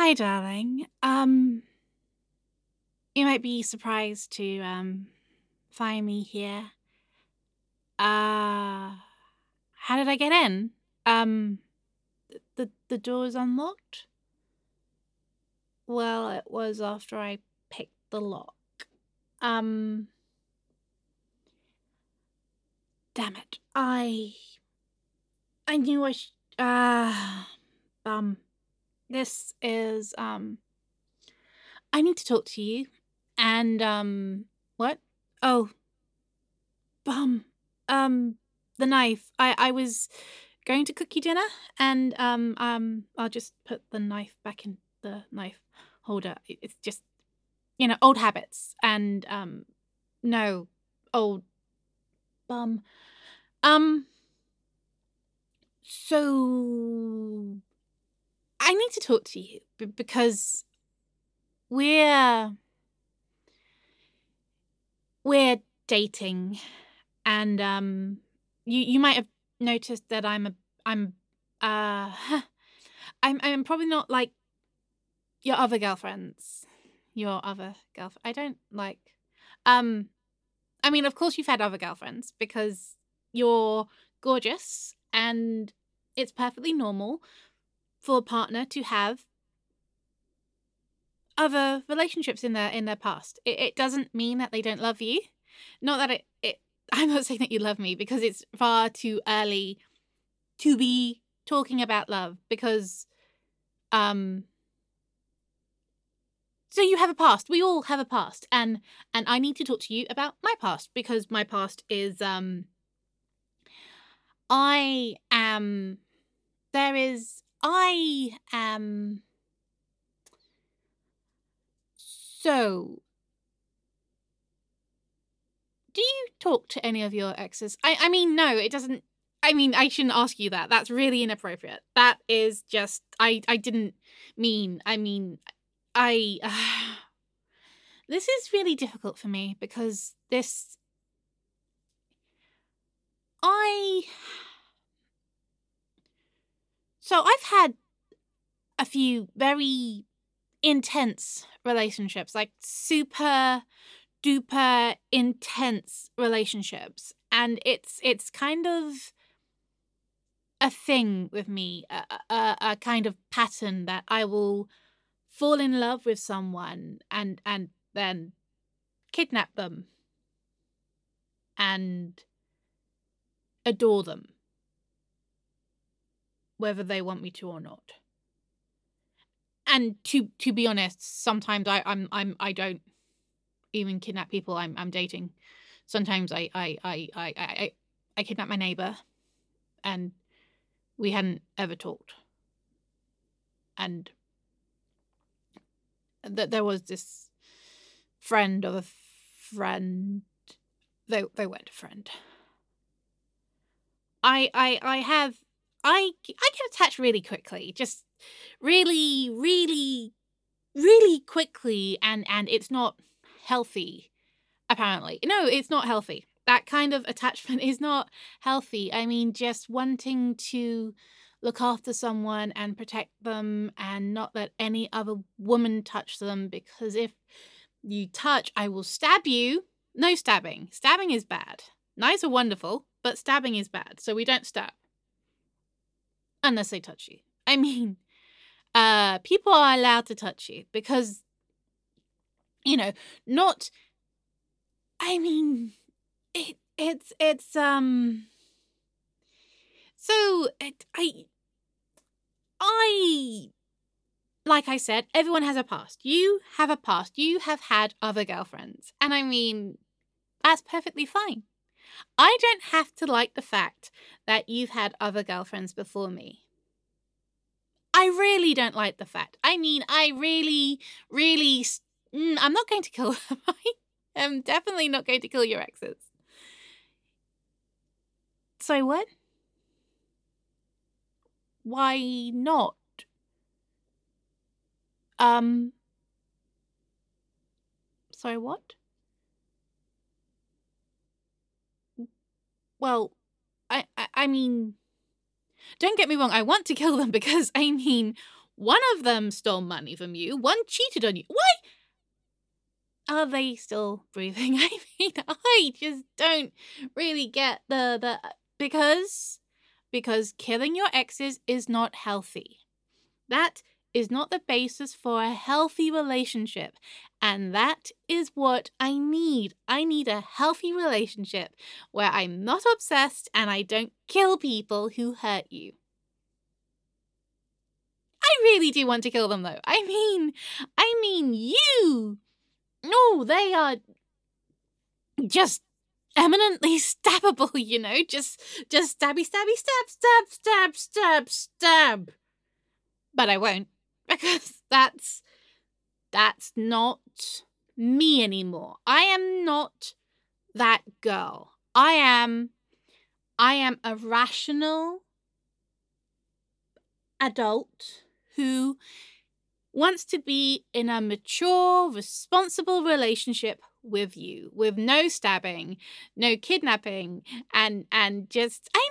Hi, darling. You might be surprised to find me here. How did I get in? The door's unlocked? Well, it was after I picked the lock. Damn it. I knew I this is, I need to talk to you. And, what? Oh, bum. The knife. I was going to cook you dinner, and, I'll just put the knife back in the knife holder. It's just, old habits, and, no, old bum. So I need to talk to you because we're dating, and you might have noticed that I'm I'm probably not like your other girlfriends. Your other girlfriend. I don't like. I mean, of course you've had other girlfriends because you're gorgeous, and it's perfectly normal for a partner to have other relationships in their past. It doesn't mean that they don't love you. Not that it I'm not saying that you love me, because it's far too early to be talking about love, because so you have a past. We all have a past, and I need to talk to you about my past, because my past is I am so do you talk to any of your exes? I mean, no, it doesn't. I mean, I shouldn't ask you that. That's really inappropriate. That is just, I didn't mean, I mean, I, this is really difficult for me, because so I've had a few very intense relationships, like super duper intense relationships, and it's kind of a thing with me, a kind of pattern, that I will fall in love with someone and then kidnap them and adore them, whether they want me to or not. And to be honest, sometimes I don't even kidnap people I'm dating. Sometimes I kidnap my neighbor, and we hadn't ever talked. And there was this friend of a friend. They weren't a friend. I get attached really quickly, just really, really, really quickly, and it's not healthy, apparently. No, it's not healthy. That kind of attachment is not healthy. I mean, just wanting to look after someone and protect them and not let any other woman touch them, because if you touch, I will stab you. No stabbing. Stabbing is bad. Knives are wonderful, but stabbing is bad, so we don't stab. Unless they touch you. I mean, people are allowed to touch you, because, not, I mean, it's so I like I said, everyone has a past. You have a past. You have had other girlfriends. And I mean, that's perfectly fine. I don't have to like the fact that you've had other girlfriends before me. I really don't like the fact. I mean, I really, really, I'm not going to kill them. I am definitely not going to kill your exes. So what? Why not? Sorry, what? Well, I mean, don't get me wrong, I want to kill them, because, I mean, One of them stole money from you. One cheated on you. Why are they still breathing? I mean, I just don't really get the because killing your exes is not healthy. That is not the basis for a healthy relationship. And that is what I need. I need a healthy relationship where I'm not obsessed and I don't kill people who hurt you. I really do want to kill them though. I mean you. No, they are just eminently stabbable, you know? Just stabby, stabby, stab, stab, stab, stab, stab. But I won't, because that's not me anymore. I am not that girl. I am a rational adult who wants to be in a mature, responsible relationship with you, with no stabbing, no kidnapping, and just I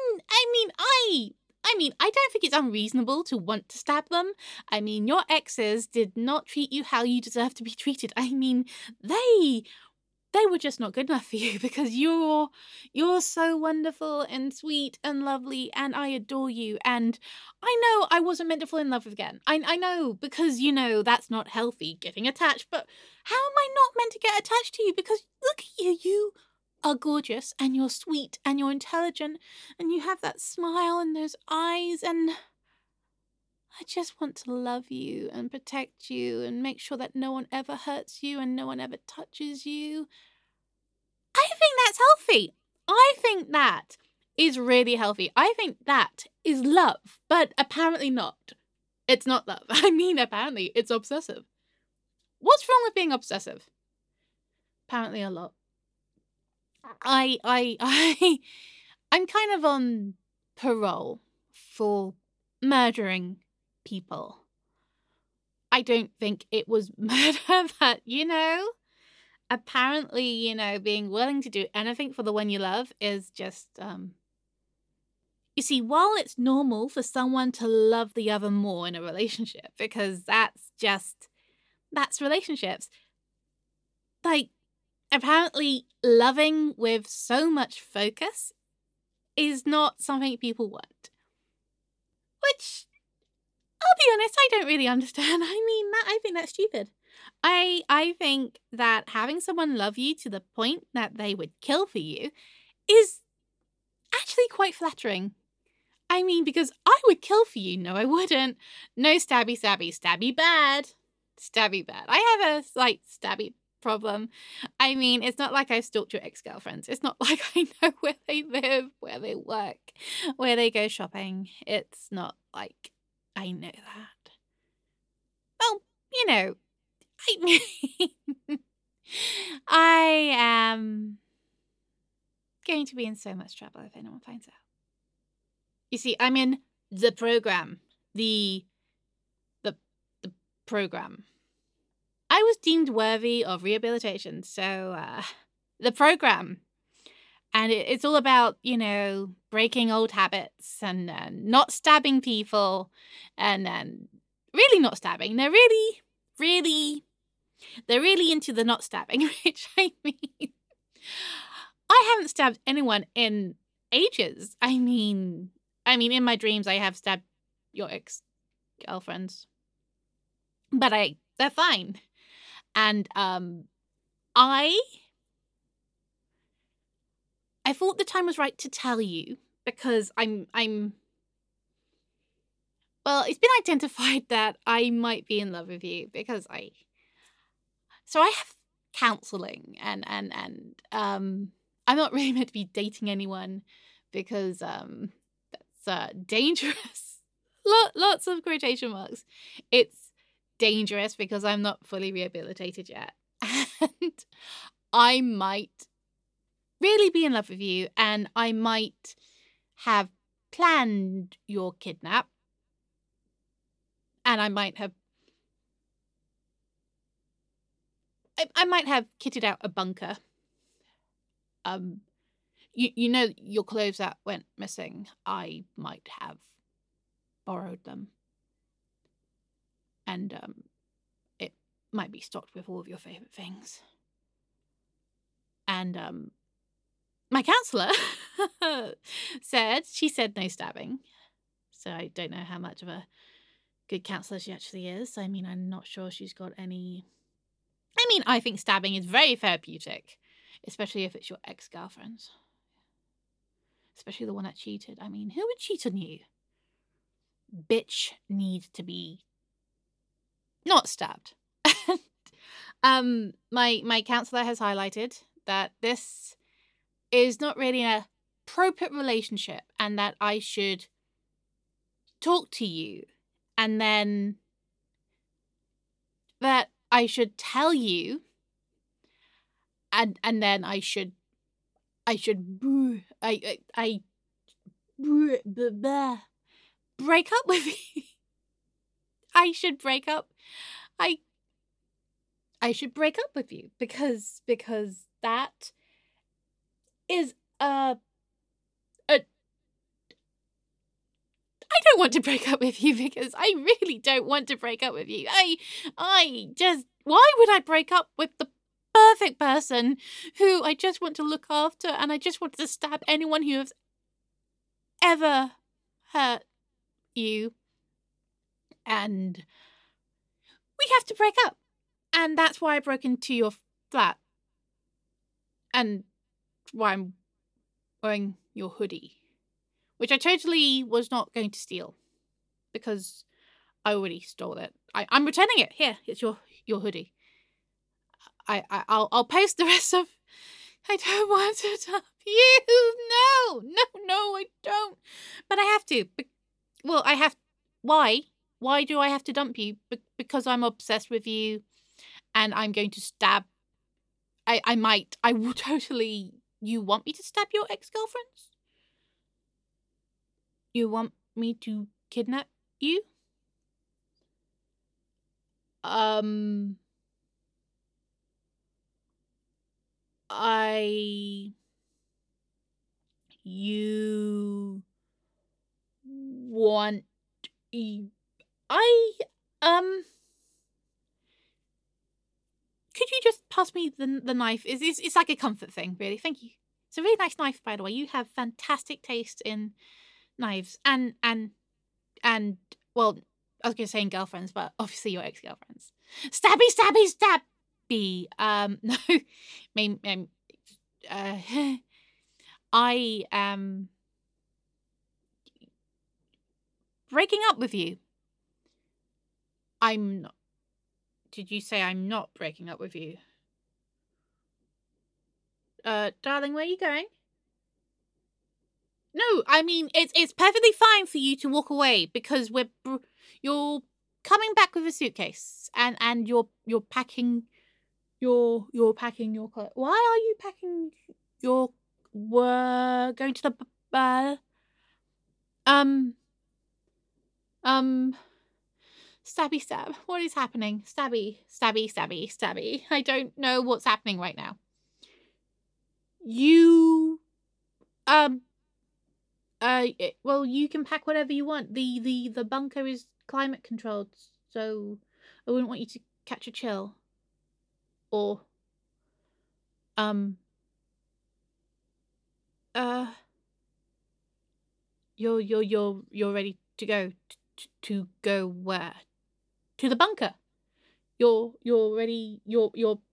don't think it's unreasonable to want to stab them. I mean, your exes did not treat you how you deserve to be treated. I mean, they were just not good enough for you, because you're so wonderful and sweet and lovely, and I adore you. And I know I wasn't meant to fall in love again. I know, because, you know, that's not healthy, getting attached. But how am I not meant to get attached to you? Because look at you. You are gorgeous, and you're sweet, and you're intelligent, and you have that smile and those eyes, and I just want to love you and protect you and make sure that no one ever hurts you and no one ever touches you. I think that's healthy. I think that is really healthy. I think that is love, but apparently not. It's not love. I mean, apparently it's obsessive. What's wrong with being obsessive? Apparently a lot. I'm kind of on parole for murdering people. I don't think it was murder, but, you know, apparently, you know, being willing to do anything for the one you love is just, you see, while it's normal for someone to love the other more in a relationship, because that's relationships, like, apparently loving with so much focus is not something people want. Which, I'll be honest, I don't really understand. I think that's stupid. I think that having someone love you to the point that they would kill for you is actually quite flattering. I mean, because I would kill for you. No, I wouldn't. No stabby, stabby, stabby bad. Stabby bad. I have a slight stabby problem. I mean, it's not like I've stalked your ex-girlfriends. It's not like I know where they live, where they work, where they go shopping. It's not like I know that. Well, you know, I mean, I am going to be in so much trouble if anyone finds out. You see, I'm in the program. The program. I was deemed worthy of rehabilitation, so the program. And it's all about, you know, breaking old habits and not stabbing people and really not stabbing. They're really into the not stabbing, which I mean, I haven't stabbed anyone in ages. I mean, in my dreams, I have stabbed your ex-girlfriends, but they're fine. And I thought the time was right to tell you, because I'm well, it's been identified that I might be in love with you, because I have counseling and I'm not really meant to be dating anyone, because that's dangerous. Lots of quotation marks. It's dangerous because I'm not fully rehabilitated yet. And I might really be in love with you, and I might have planned your kidnap, and I might have kitted out a bunker. You know, your clothes that went missing, I might have borrowed them. And it might be stocked with all of your favourite things. And my counsellor said no stabbing. So I don't know how much of a good counsellor she actually is. I mean, I'm not sure she's got any... I mean, I think stabbing is very therapeutic, especially if it's your ex-girlfriends. Especially the one that cheated. I mean, who would cheat on you? Bitch needs to be not stabbed. My counsellor has highlighted that this is not really an appropriate relationship and that I should talk to you and then that I should tell you and then I should break up with you. I should break up. I should break up with you because that is I don't want to break up with you because I really don't want to break up with you. I just, why would I break up with the perfect person who I just want to look after and I just want to stab anyone who has ever hurt you? And we have to break up. And that's why I broke into your flat. And why I'm wearing your hoodie. Which I totally was not going to steal. Because I already stole it. I'm returning it. Here, it's your hoodie. I'll post the rest of... I don't want to dump you. No, I don't. But I have to. Well, I have... Why? Why do I have to dump you? Because I'm obsessed with you. And I'm going to stab... I will totally... You want me to stab your ex-girlfriends? You want me to kidnap you? You want... Could you just pass me the knife? It's like a comfort thing, really. Thank you. It's a really nice knife, by the way. You have fantastic taste in knives. And well, I was going to say in girlfriends, but obviously your ex-girlfriends. Stabby, stabby, stabby. No. I am breaking up with you. I'm not. Did you say I'm not breaking up with you? Darling, where are you going? No, I mean, it's perfectly fine for you to walk away because you're coming back with a suitcase and you're packing you're packing your clothes. Why are you packing your... We're going to the Stabby stab. What is happening? Stabby, stabby, stabby, stabby. I don't know what's happening right now. You... well, you can pack whatever you want. The bunker is climate controlled, so I wouldn't want you to catch a chill. Or... You're ready to go. To go where? To the bunker. You're ready. No,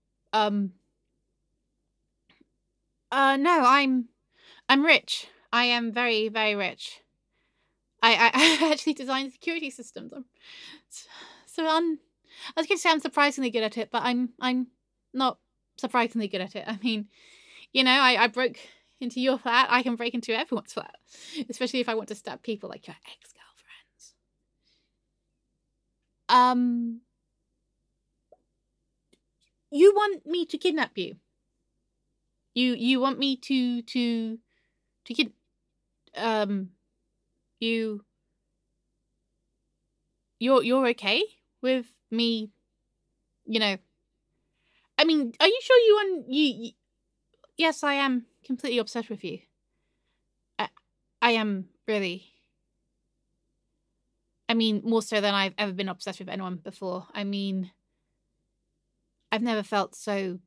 I'm rich. I am very, very rich. I actually designed security systems. I was going to say I'm surprisingly good at it, but I'm not surprisingly good at it. I mean, you know, I broke into your flat. I can break into everyone's flat, especially if I want to stab people like your ex-girlfriends. You want me to kidnap you? You want me to kid... You're okay with me, you know... I mean, are you sure you want... You... Yes, I am completely obsessed with you. I am, really. I mean, more so than I've ever been obsessed with anyone before. I mean, I've never felt so...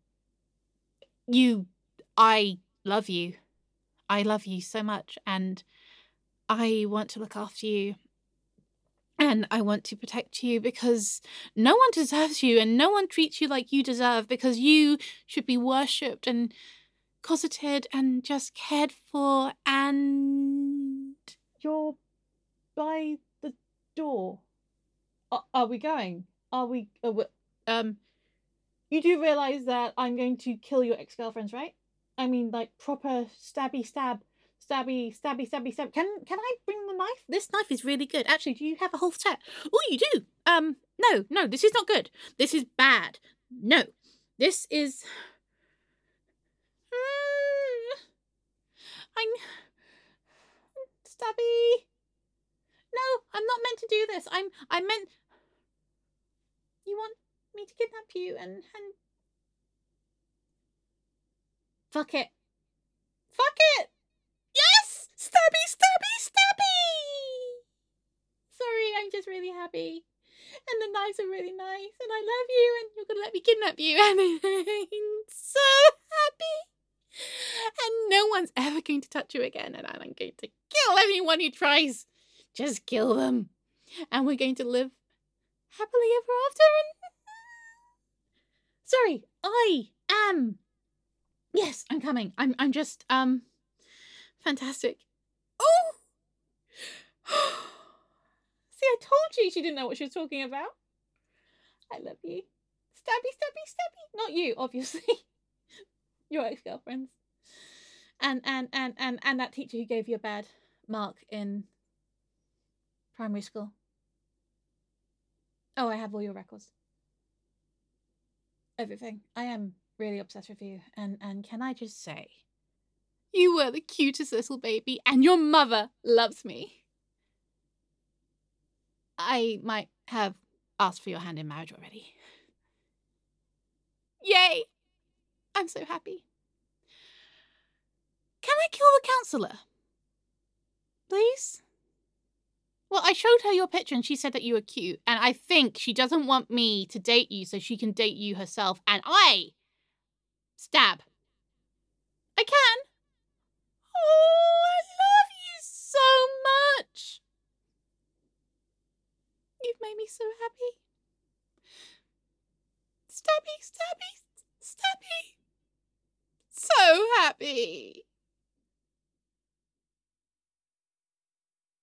I love you. I love you so much, and I want to look after you, and I want to protect you, because no one deserves you, and no one treats you like you deserve, because you should be worshipped and cosseted and just cared for, and you're by the door. Are we going? Are we... you do realise that I'm going to kill your ex-girlfriends, right? I mean, like, proper stabby stab. Stabby, stabby, stabby, stab. Can I bring the knife? This knife is really good. Actually, do you have a whole set? Oh, you do. No, this is not good. This is bad. No, this is... I'm... Stabby. No, I'm not meant to do this. I'm meant... You want me to kidnap you and... Fuck it. Fuck it! Yes! Stabby, stabby, stabby! Sorry, I'm just really happy. And the knives are really nice. And I love you. And you're going to let me kidnap you. And I'm so happy. And no one's ever going to touch you again. And I'm going to kill anyone who tries. Just kill them. And we're going to live happily ever after. And... Sorry, I am... Yes, I'm coming. I'm just, fantastic. Oh! See, I told you she didn't know what she was talking about. I love you. Stabby, stabby, stabby. Not you, obviously. Your ex-girlfriends. And that teacher who gave you a bad mark in primary school. Oh, I have all your records. Everything. I am really obsessed with you. And can I just say, you were the cutest little baby, and your mother loves me. I might have asked for your hand in marriage already. Yay! I'm so happy. Can I kill the counsellor? Please? Well, I showed her your picture and she said that you were cute. And I think she doesn't want me to date you so she can date you herself. And I... Stab. I can. Oh, I love you so much. You've made me so happy. Stabby, stabby, stabby. So happy.